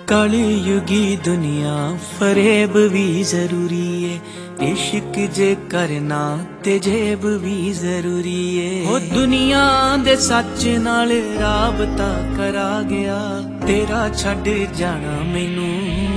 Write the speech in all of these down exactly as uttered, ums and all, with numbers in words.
कलयुगी दुनिया फरेब भी जरूरी है, इश्क जे करना ते जेब भी जरूरी है। ओ दुनिया दे सच नाल राबता करा गया, तेरा छड़ जाना मैनू,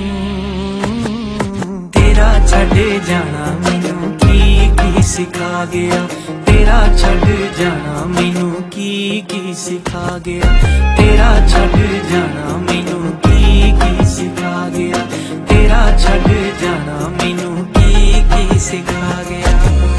तेरा छड़ जाना मैनू की की सिखा गया, तेरा छड़ जाना मैनू की की सिखा गया, तेरा छड़ जाना मैनू की की सिखा गया, तेरा छड़ जाना मैनू की की सिखा गया।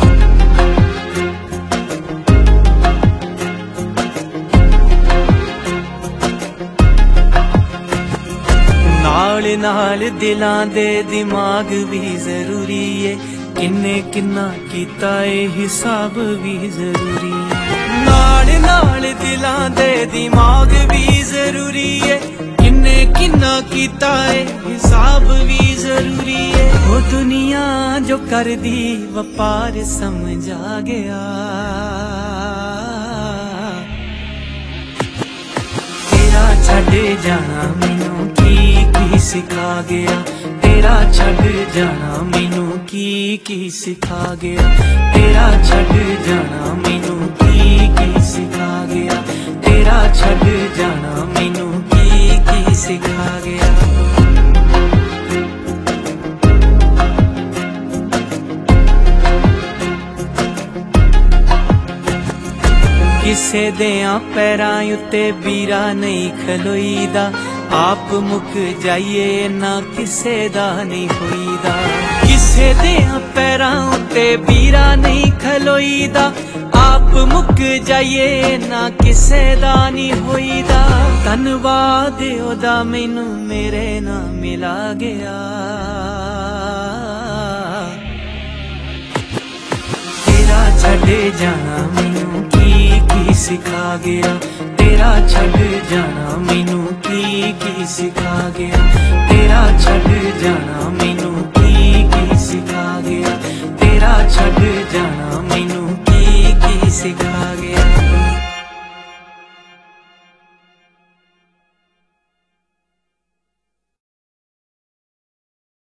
नाल नाल दिलां दे दिमाग भी जरूरी है, किन्ने किन्ना कीता ए हिसाब भी जरूरी है। नाल नाल दिलां दे दिमाग भी जरूरी है, किन्ने किन्ना कीता ए हिसाब भी जरूरी है। वो दुनिया जो कर दी व्यापार समझा गया, तेरा छड़ जाना मैनू की की सिखा गया, तेरा छड़ जाना मैनू की की सिखा गया, तेरा छड़ जाना मैनू की की सिखा गया, तेरा छड़ जाना मैनू की की सिखा गया। किसे देयां पैरां उत्ते बीरा नहीं खलोईदा, आप मुक जाइए ना किसे दा नहीं होईदा। किसे देयां पैरां उत्ते बीरा नहीं खलोईदा, आप मुक जाइए ना किसे दा नहीं होईदा। धन्नवाद ओदा मैनू मेरे ना मिला गया, तेरा छड़ जाना मैनू की की सिखा गया, तेरा छड़ जाना मैनू की की सिखा गया, तेरा छड़ जाना मैनू की की सिखा गया, तेरा छड़ जाना